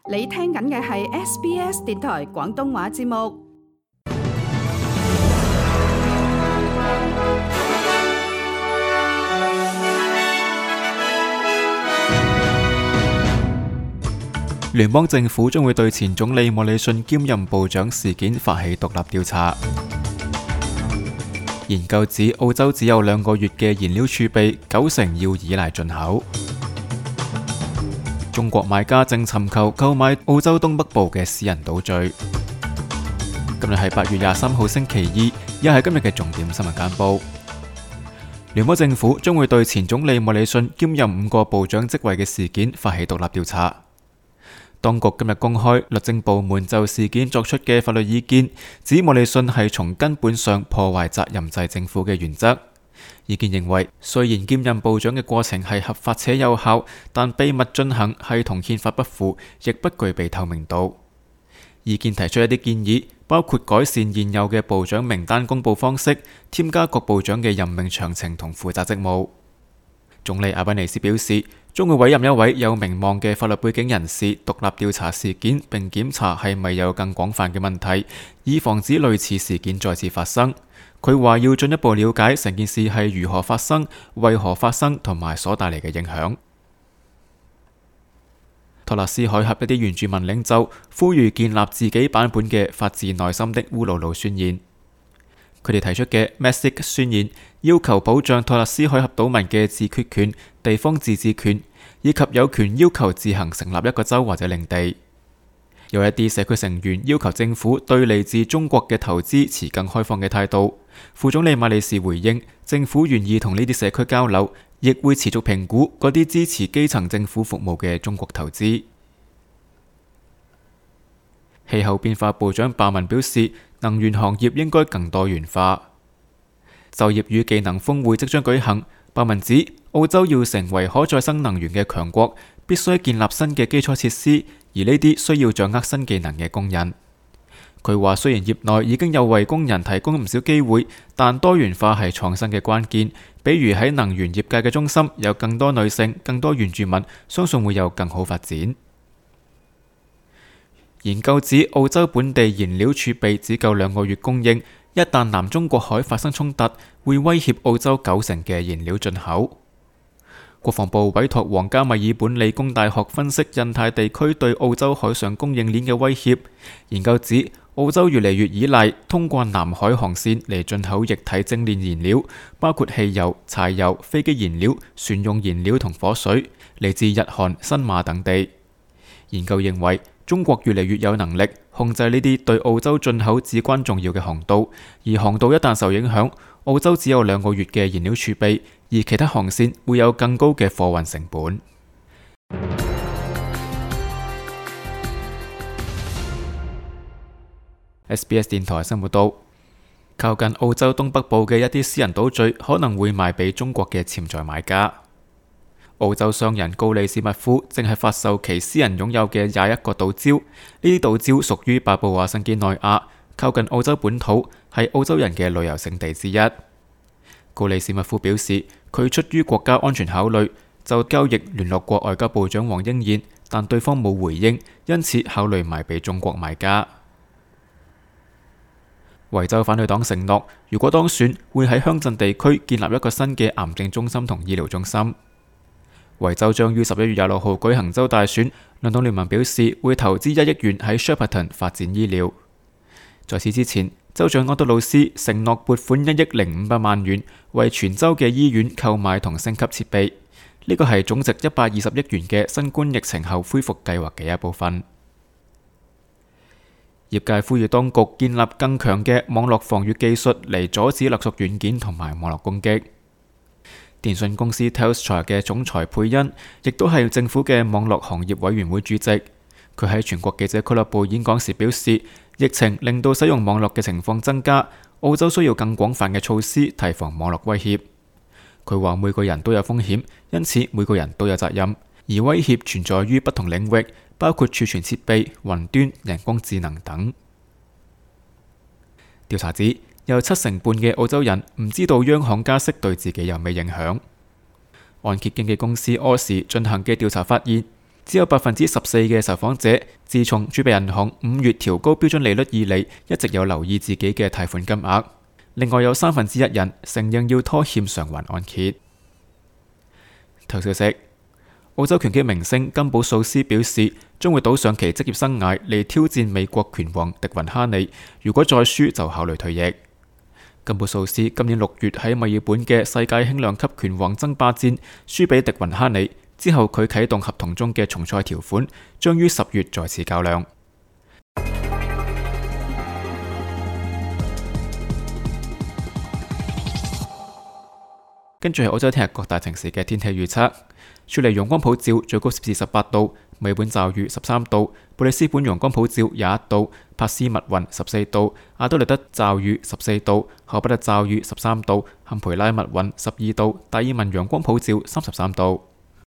你聽緊嘅係 SBS 電台廣東話節目。 聯邦政府將會對前總理莫里遜兼任部長事件發起獨立調查。研究指澳洲只有2個月嘅燃料儲備，90%要依賴進口。中國買家正尋求購買澳洲東北部嘅私人島嶼。今日係8月23號星期二，又係今日嘅重點新聞簡報。聯邦政府將會對前總理莫里遜兼任5個部長職位嘅事件發起獨立調查。當局今日公開律政部門就事件作出嘅法律意見，指莫里遜係從根本上破壞責任制政府嘅原則。意見認為，雖然兼任部長嘅過程係合法且有效，但秘密進行係同憲法不符，亦不具備透明度。意見提出一啲建議，包括改善現有嘅部長名單公佈方式，添加各部長嘅任命詳情同負責職務。總理阿賓尼斯表示，將會委任一位有名望嘅法律背景人士獨立調查事件，並檢查係咪有更廣泛嘅問題，以防止類似事件再次發生。佢話要進一步了解成件事係如何發生、為何發生同埋所帶嚟嘅影響。托勒斯海峽一啲原住民領袖呼籲建立自己版本嘅發自內心的烏魯魯宣言。佢哋提出嘅 Messig 宣言要求保障托勒斯海峽島民嘅自決權、地方自治權，以及有權要求自行成立一個州或者領地。有一啲社區成員要求政府對嚟自中國嘅投資持更開放嘅態度。副總理馬里士回應，政府願意同呢啲社區交流，亦會持續評估嗰啲支持基層政府服務嘅中國投資。氣候變化部長鮑文表示，能源行業應該更多元化。就業與技能峰會即將舉行，鮑文指澳洲要成為可再生能源嘅強國，必須建立新嘅基礎設施，而呢啲需要掌握新技能嘅工人。佢話雖然業內已經有為工人提供唔少機會，但多元化係創新嘅關鍵。比如喺能源業界嘅中心有更多女性、更多原住民，相信會有更好發展。研究指澳洲本地燃料儲備只夠2個月供應，一旦南中國海發生衝突，會威脅澳洲90%嘅燃料進口。國防部委託皇家墨爾本理工大學分析印太地區對澳洲海上供應鏈嘅威脅。研究指澳洲越嚟越依賴通過南海航線嚟進口液體精煉燃料，包括汽油、柴油、飛機燃料、船用燃料同火水，嚟自日韓、新馬等地。研究認為，中國越嚟越有能力控制呢啲對澳洲進口至關重要嘅航道，而航道一旦受影響，澳洲只有2個月嘅燃料儲備，而其他航線會有更高嘅貨運成本。SBS 電台新聞報道，靠近澳洲東北部嘅一啲私人島嶼可能會賣俾中國嘅潛在買家。澳洲商人高利史密夫正係發售其私人擁有嘅21個島礁，呢啲島礁屬於巴布亞新幾內亞，靠近澳洲本土，係澳洲人嘅旅遊勝地之一。高利史密夫表示，佢出於國家安全考慮，就交易聯絡過外交部長黃英賢，但對方冇回應，因此考慮賣俾中國買家。維州反對黨承諾，如果當選，會喺鄉鎮地區建立一個新嘅癌症中心同醫療中心。維州將於11月26號舉行州大選，兩黨聯盟表示會投資1億元喺 Shepparton 發展醫療。在此之前，州長安德魯斯承諾撥款1億0500萬元，為全州嘅醫院購買同升級設備。呢個係總值120億元嘅新冠疫情後恢復計劃嘅一部分。業界呼籲當局建立更強嘅網絡防禦技術嚟阻止勒索軟件同埋網絡攻擊。電信公司 Telstra 嘅總裁佩恩亦都係政府嘅網絡行業委員會主席。佢喺全國記者俱樂部演講時表示，疫情令到使用網絡嘅情況增加，澳洲需要更廣泛嘅措施提防網絡威脅。佢話每個人都有風險，因此每個人都有責任，而威脅存在於不同領域，包括儲存設備、雲端、人工智能等。調查指有70%嘅澳洲人唔知道央行加息對自己有咩影響。按揭經紀公司柯時進行嘅調查發現， 只有14%嘅受訪者自從儲備銀行5月調高標準利率以嚟，一直有留意自己嘅貸款金額。另外有1/3人承認要拖欠償還按揭。頭消息：澳洲拳擊明星金寶素斯表示，將會賭上其職業生涯嚟挑戰美國拳王迪雲哈尼，如果再輸就考慮退役。金寶素斯今年6月喺墨爾本嘅世界輕量級拳王爭霸戰輸俾迪雲哈尼之後，佢啟動合同中嘅重賽條款，將於10月再次較量。跟住係澳洲聽日各大城市嘅天氣預測：雪梨陽光普照，最高攝氏18度；墨爾本驟雨13度；布里斯本陽光普照21度；珀斯密雲14度；阿德萊德驟雨14度；荷伯特驟雨13度；坎培拉密雲12度；達爾文陽光普照33度。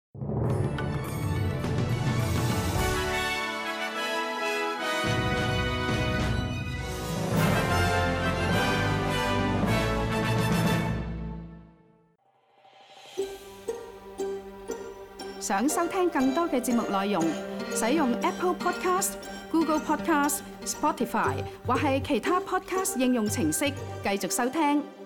想收聽更多嘅節目內容，使用 Apple Podcast、Google Podcast、Spotify 或係其他 Podcast 應用程式繼續收聽。